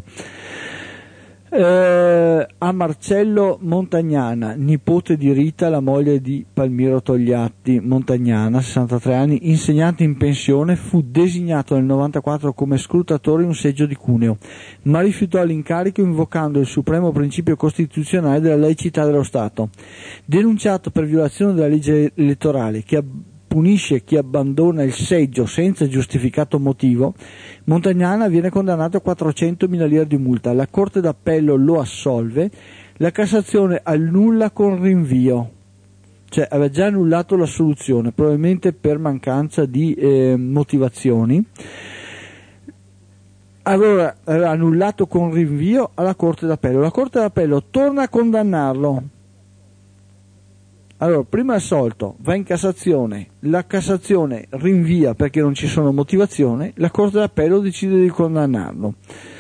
Speaker 1: Eh, a Marcello Montagnana, nipote di Rita, la moglie di Palmiro Togliatti. Montagnana, sessantatré anni, insegnante in pensione, fu designato nel novantaquattro come scrutatore in un seggio di Cuneo, ma rifiutò l'incarico invocando il supremo principio costituzionale della laicità dello Stato. Denunciato per violazione della legge elettorale che punisce chi abbandona il seggio senza giustificato motivo, Montagnana viene condannato a quattrocentomila lire di multa. La Corte d'Appello lo assolve, la Cassazione annulla con rinvio. Cioè aveva già annullato la soluzione, probabilmente per mancanza di eh, motivazioni. Allora aveva annullato con rinvio alla Corte d'Appello. La Corte d'Appello torna a condannarlo. Allora, prima assolto, va in Cassazione, la Cassazione rinvia perché non ci sono motivazioni, la Corte d'Appello decide di condannarlo.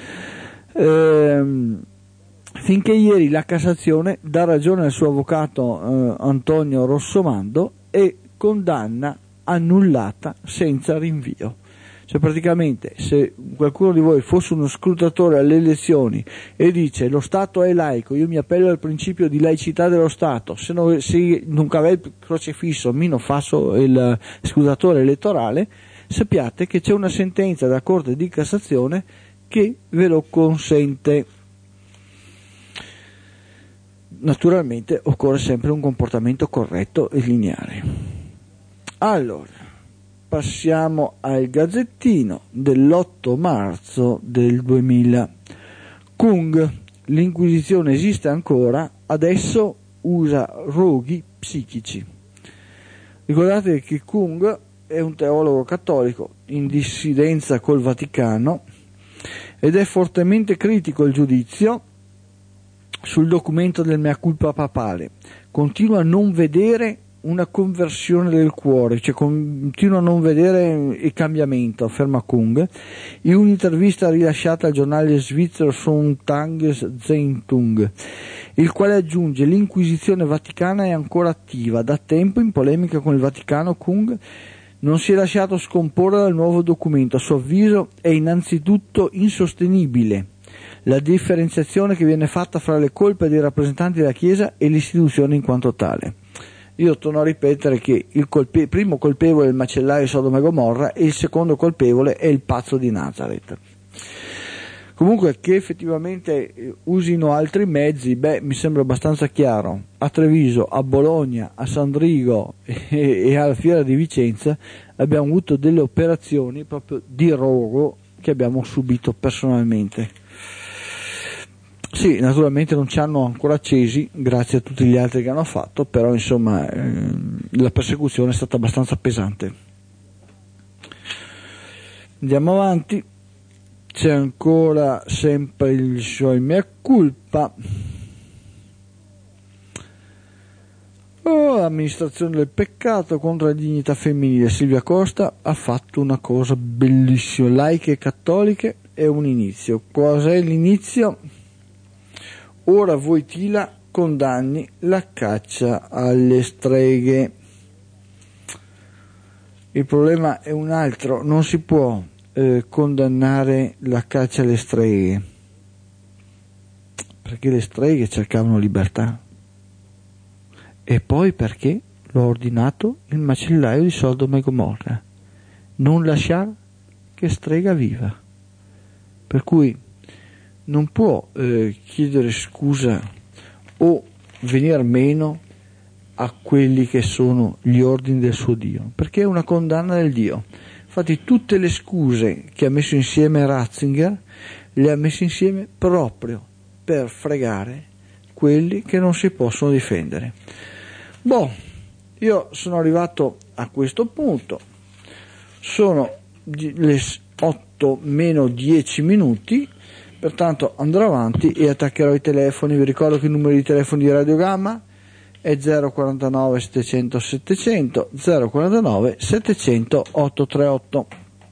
Speaker 1: Ehm, finché ieri la Cassazione dà ragione al suo avvocato eh, Antonio Rossomando e condanna annullata senza rinvio. Cioè praticamente se qualcuno di voi fosse uno scrutatore alle elezioni e dice lo Stato è laico, io mi appello al principio di laicità dello Stato, se non, se non aveva il crocefisso mi non faccio il scrutatore elettorale, sappiate che c'è una sentenza della Corte di Cassazione che ve lo consente. Naturalmente occorre sempre un comportamento corretto e lineare. Allora, passiamo al Gazzettino dell'otto marzo del duemila. Kung, l'inquisizione esiste ancora, adesso usa roghi psichici. Ricordate che Kung è un teologo cattolico in dissidenza col Vaticano ed è fortemente critico il giudizio sul documento del mea culpa papale. Continua a non vedere una conversione del cuore, cioè continua a non vedere il cambiamento, afferma Kung in un'intervista rilasciata al giornale svizzero Sonntagszeitung, il quale aggiunge: l'inquisizione vaticana è ancora attiva, da tempo in polemica con il Vaticano. Kung non si è lasciato scomporre dal nuovo documento, a suo avviso è innanzitutto insostenibile la differenziazione che viene fatta fra le colpe dei rappresentanti della Chiesa e l'istituzione in quanto tale. Io torno a ripetere che il colpe- primo colpevole è il macellaio di Sodoma e Gomorra e il secondo colpevole è il pazzo di Nazareth. Comunque che effettivamente usino altri mezzi, beh, mi sembra abbastanza chiaro. A Treviso, a Bologna, a Sandrigo e, e alla Fiera di Vicenza abbiamo avuto delle operazioni proprio di rogo che abbiamo subito personalmente. Sì, naturalmente non ci hanno ancora accesi, grazie a tutti gli altri che hanno fatto, però insomma eh, la persecuzione è stata abbastanza pesante. Andiamo avanti, c'è ancora sempre il suo mea culpa. Oh, amministrazione del peccato contro la dignità femminile. Silvia Costa ha fatto una cosa bellissima, laiche e cattoliche è un inizio. Cos'è l'inizio? Ora Wojtyla condanni la caccia alle streghe. Il problema è un altro, non si può eh, condannare la caccia alle streghe, perché le streghe cercavano libertà, e poi perché l'ho ordinato il macellaio di Sodoma e Gomorra, non lasciare che strega viva, per cui non può eh, chiedere scusa o venire meno a quelli che sono gli ordini del suo Dio, perché è una condanna del Dio. Infatti tutte le scuse che ha messo insieme Ratzinger le ha messe insieme proprio per fregare quelli che non si possono difendere. Boh, io sono arrivato a questo punto, sono le otto meno dieci minuti, pertanto andrò avanti e attaccherò i telefoni. Vi ricordo che il numero di telefono di Radio Gamma è zero quarantanove settecento settecento, zero quarantanove settecento ottocentotrentotto.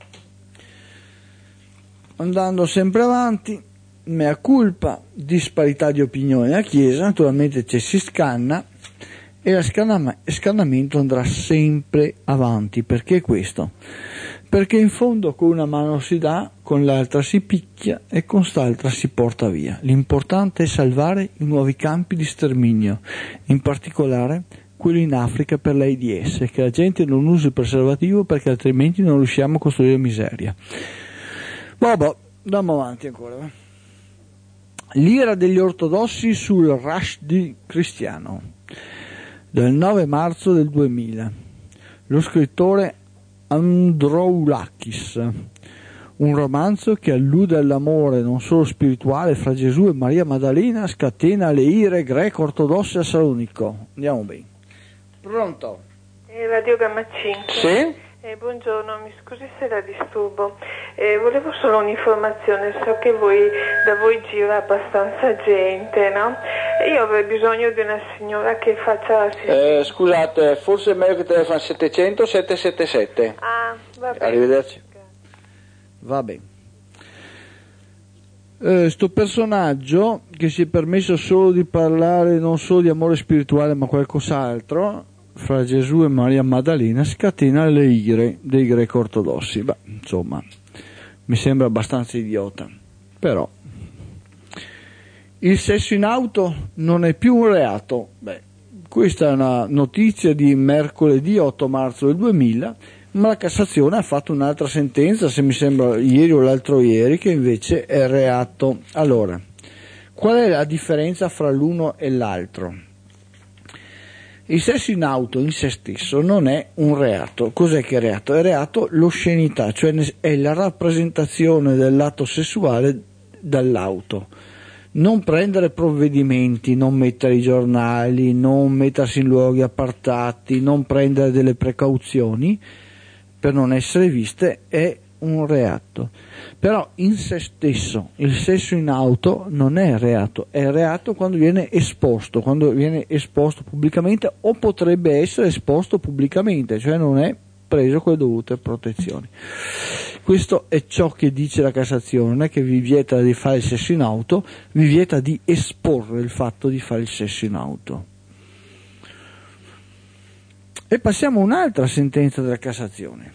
Speaker 1: Andando sempre avanti, mea culpa, disparità di opinione nella Chiesa, naturalmente ci si scanna e lo scannamento andrà sempre avanti. Perché questo? Perché in fondo con una mano si dà, con l'altra si picchia e con quest'altra si porta via. L'importante è salvare i nuovi campi di sterminio, in particolare quelli in Africa per l'AIDS, che la gente non usi il preservativo perché altrimenti non riusciamo a costruire miseria. Vabbè, andiamo avanti ancora. L'ira degli ortodossi sul Rushdie cristiano, del nove marzo del duemila. Lo scrittore Androulakis, un romanzo che allude all'amore non solo spirituale fra Gesù e Maria Maddalena, scatena le ire greco-ortodosse a Salonico. Andiamo bene. Pronto?
Speaker 2: Eh, Radio Gamma cinque.
Speaker 1: Sì?
Speaker 2: Eh, buongiorno, mi scusi se la disturbo. Eh, volevo solo un'informazione, so che voi, da voi gira abbastanza gente, no? Io avrei bisogno di una signora che faccia...
Speaker 1: Eh, scusate, forse è meglio che telefoni settecento settecentosettantasette.
Speaker 2: Ah, va bene.
Speaker 1: Arrivederci. Va bene. Eh, sto personaggio che si è permesso solo di parlare non solo di amore spirituale ma qualcos'altro, fra Gesù e Maria Maddalena, scatena le ire dei greco ortodossi. Beh, insomma, mi sembra abbastanza idiota, però il sesso in auto non è più un reato. Beh, questa è una notizia di mercoledì otto marzo del duemila, ma la Cassazione ha fatto un'altra sentenza, se mi sembra ieri o l'altro ieri, che invece è reato. Allora, qual è la differenza fra l'uno e l'altro? Il sesso in auto in se stesso non è un reato. Cos'è che è reato? È reato l'oscenità, cioè è la rappresentazione dell'atto sessuale dall'auto. Non prendere provvedimenti, non mettere i giornali, non mettersi in luoghi appartati, non prendere delle precauzioni per non essere viste è un reato. Però in se stesso il sesso in auto non è reato, è reato quando viene esposto, quando viene esposto pubblicamente o potrebbe essere esposto pubblicamente, cioè non è preso con le dovute protezioni. Questo è ciò che dice la Cassazione, non è che vi vieta di fare il sesso in auto, vi vieta di esporre il fatto di fare il sesso in auto. E passiamo a un'altra sentenza della Cassazione.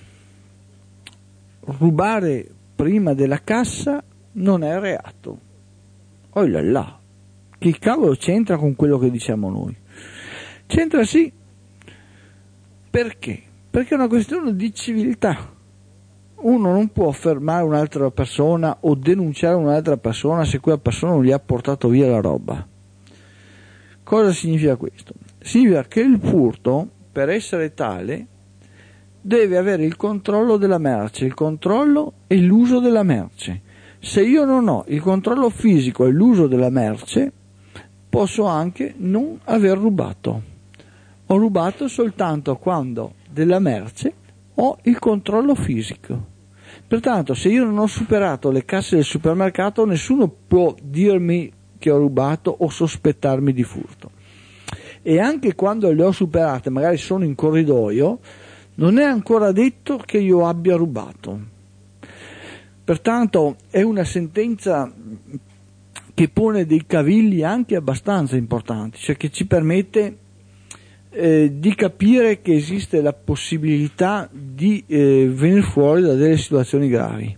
Speaker 1: Rubare prima della cassa non è reato. Oh là là, che cavolo c'entra con quello che diciamo noi? C'entra sì. Perché? Perché è una questione di civiltà. Uno non può fermare un'altra persona o denunciare un'altra persona se quella persona non gli ha portato via la roba. Cosa significa questo? Significa che il furto, per essere tale, deve avere il controllo della merce, il controllo e l'uso della merce. Se io non ho il controllo fisico e l'uso della merce, posso anche non aver rubato. Ho rubato soltanto quando della merce ho il controllo fisico. Pertanto, se io non ho superato le casse del supermercato, nessuno può dirmi che ho rubato o sospettarmi di furto. E anche quando le ho superate, magari sono in corridoio, non è ancora detto che io abbia rubato. Pertanto è una sentenza che pone dei cavilli anche abbastanza importanti, cioè che ci permette eh, di capire che esiste la possibilità di eh, venire fuori da delle situazioni gravi.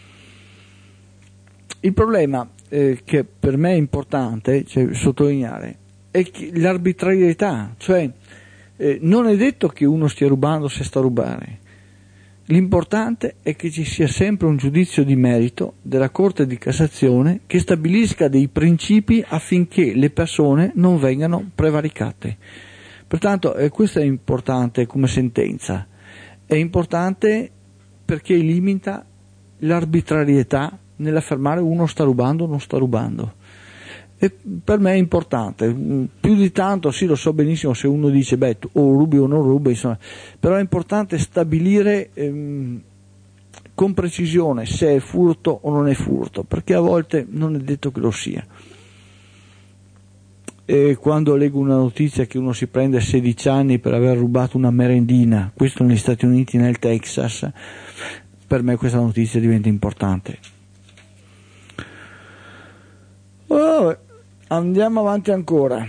Speaker 1: Il problema eh, che per me è importante, cioè, sottolineare è che l'arbitrarietà, cioè eh, non è detto che uno stia rubando se sta a rubare. L'importante è che ci sia sempre un giudizio di merito della Corte di Cassazione che stabilisca dei principi affinché le persone non vengano prevaricate. Pertanto eh, questo è importante come sentenza, è importante perché limita l'arbitrarietà nell'affermare uno sta rubando o non sta rubando. E per me è importante, più di tanto sì, lo so benissimo se uno dice beh tu o rubi o non rubi, insomma, però è importante stabilire ehm, con precisione se è furto o non è furto, perché a volte non è detto che lo sia. E quando leggo una notizia che uno si prende sedici anni per aver rubato una merendina, questo negli Stati Uniti, nel Texas, per me questa notizia diventa importante. Oh, andiamo avanti ancora.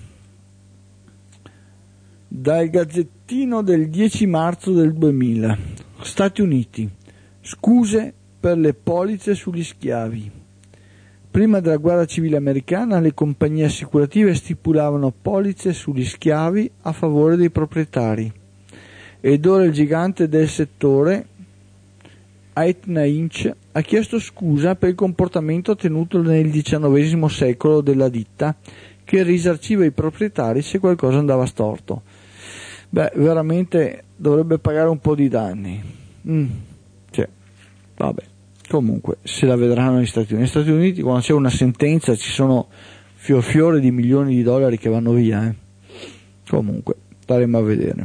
Speaker 1: Dal Gazzettino del dieci marzo del duemila. Stati Uniti. Scuse per le polizze sugli schiavi. Prima della guerra civile americana le compagnie assicurative stipulavano polizze sugli schiavi a favore dei proprietari. Ed ora il gigante del settore, Aetna Inc, ha chiesto scusa per il comportamento tenuto nel diciannovesimo secolo della ditta, che risarciva i proprietari se qualcosa andava storto. Beh, veramente dovrebbe pagare un po' di danni. Mm, cioè, vabbè, comunque se la vedranno negli Stati Uniti. Negli Stati Uniti quando c'è una sentenza ci sono fior fiore di milioni di dollari che vanno via. Eh. Comunque, staremo a vedere.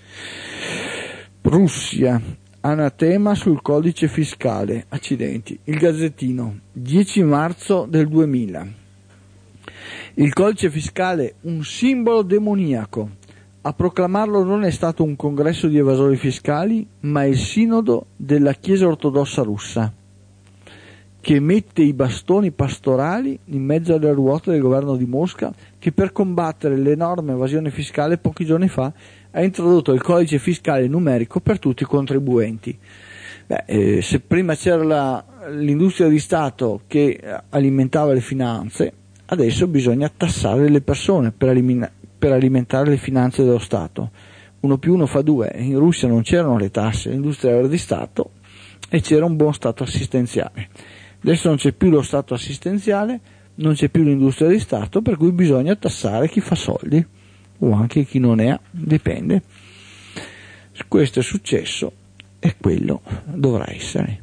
Speaker 1: Russia. Anatema sul codice fiscale. Accidenti. Il Gazzettino, dieci marzo del duemila. Il codice fiscale, un simbolo demoniaco. A proclamarlo non è stato un congresso di evasori fiscali, ma il sinodo della Chiesa ortodossa russa, che mette i bastoni pastorali in mezzo alle ruote del governo di Mosca, che per combattere l'enorme evasione fiscale pochi giorni fa ha introdotto il codice fiscale numerico per tutti i contribuenti. Beh, eh, se prima c'era la, l'industria di Stato che alimentava le finanze, adesso bisogna tassare le persone per, elimina, per alimentare le finanze dello Stato. Uno più uno fa due. In Russia non c'erano le tasse, l'industria era di Stato e c'era un buon Stato assistenziale. Adesso non c'è più lo Stato assistenziale, non c'è più l'industria di Stato, per cui bisogna tassare chi fa soldi, o anche chi non ne ha, dipende. Questo è successo e quello dovrà essere.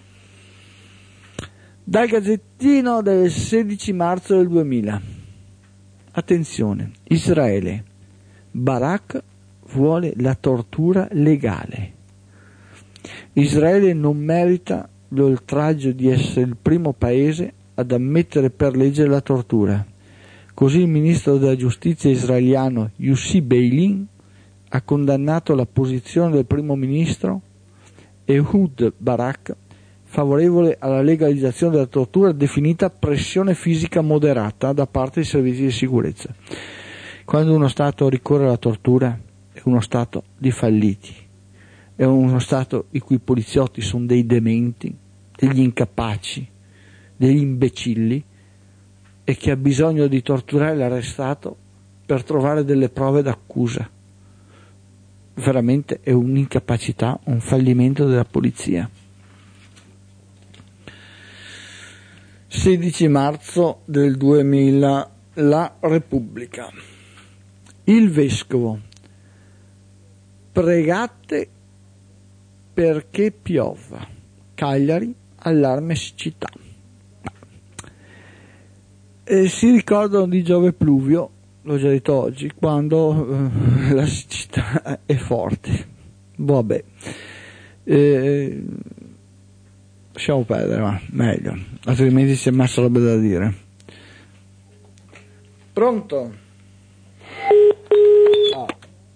Speaker 1: Dal Gazzettino del sedici marzo del duemila. Attenzione, Israele. Barak vuole la tortura legale. Israele non merita l'oltraggio di essere il primo paese ad ammettere per legge la tortura. Così il ministro della giustizia israeliano Yossi Beilin ha condannato la posizione del primo ministro Ehud Barak, favorevole alla legalizzazione della tortura definita pressione fisica moderata da parte dei servizi di sicurezza. Quando uno Stato ricorre alla tortura è uno Stato di falliti, è uno Stato i cui poliziotti sono dei dementi, degli incapaci, degli imbecilli, e che ha bisogno di torturare l'arrestato per trovare delle prove d'accusa. Veramente è un'incapacità, un fallimento della polizia. sedici marzo del duemila, La Repubblica. Il vescovo. Pregate perché piova. Cagliari, allarme siccità. e si ricordano di Giove Pluvio, l'ho già detto oggi, quando eh, la siccità è forte. Vabbè, eh, lasciamo perdere, ma meglio, altrimenti c'è messa roba da dire. Pronto? Ah.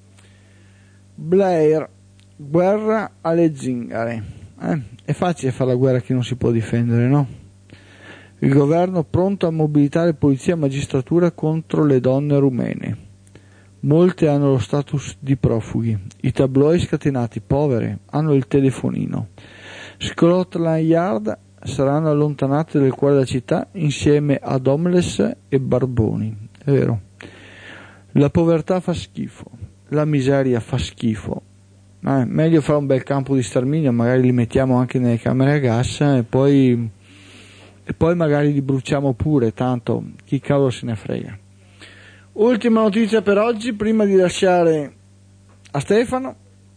Speaker 1: Blair, guerra alle zingare. Eh, è facile fare la guerra a chi non si può difendere, no? Il governo pronto a mobilitare polizia e magistratura contro le donne rumene. Molte hanno lo status di profughi. I tabloid scatenati, povere, hanno il telefonino. Scotland Yard saranno allontanate dal cuore della città insieme ad homeless e barboni. È vero. La povertà fa schifo. La miseria fa schifo. Eh, meglio fare un bel campo di sterminio, magari li mettiamo anche nelle camere a gas e poi... e poi magari li bruciamo pure, tanto chi cavolo se ne frega. Ultima notizia per oggi, prima di lasciare a Stefano.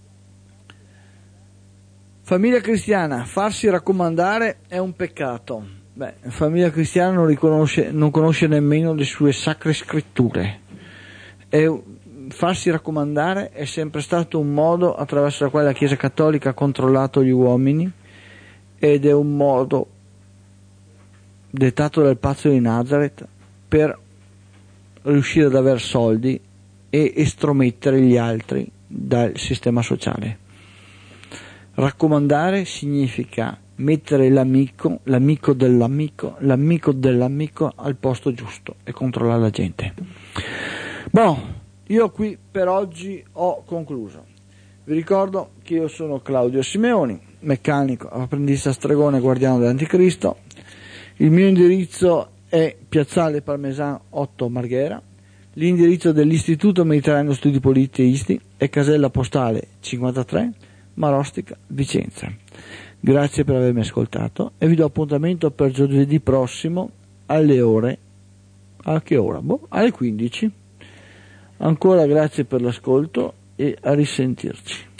Speaker 1: Famiglia cristiana, farsi raccomandare è un peccato. Beh, famiglia cristiana non riconosce, non conosce nemmeno le sue sacre scritture. E farsi raccomandare è sempre stato un modo attraverso il quale la Chiesa Cattolica ha controllato gli uomini, ed è un modo dettato dal pazzo di Nazareth per riuscire ad avere soldi e estromettere gli altri dal sistema sociale. Raccomandare significa mettere l'amico, l'amico dell'amico, l'amico dell'amico al posto giusto e controllare la gente. Boh, io qui per oggi ho concluso. Vi ricordo che io sono Claudio Simeoni, meccanico, apprendista stregone, guardiano dell'Anticristo. Il mio indirizzo è Piazzale Parmesan otto Marghera. L'indirizzo dell'Istituto Mediterraneo Studi Politeisti è casella postale cinquantatré, Marostica, Vicenza. Grazie per avermi ascoltato e vi do appuntamento per giovedì prossimo alle ore, a che ora? Boh, alle quindici. Ancora grazie per l'ascolto e a risentirci.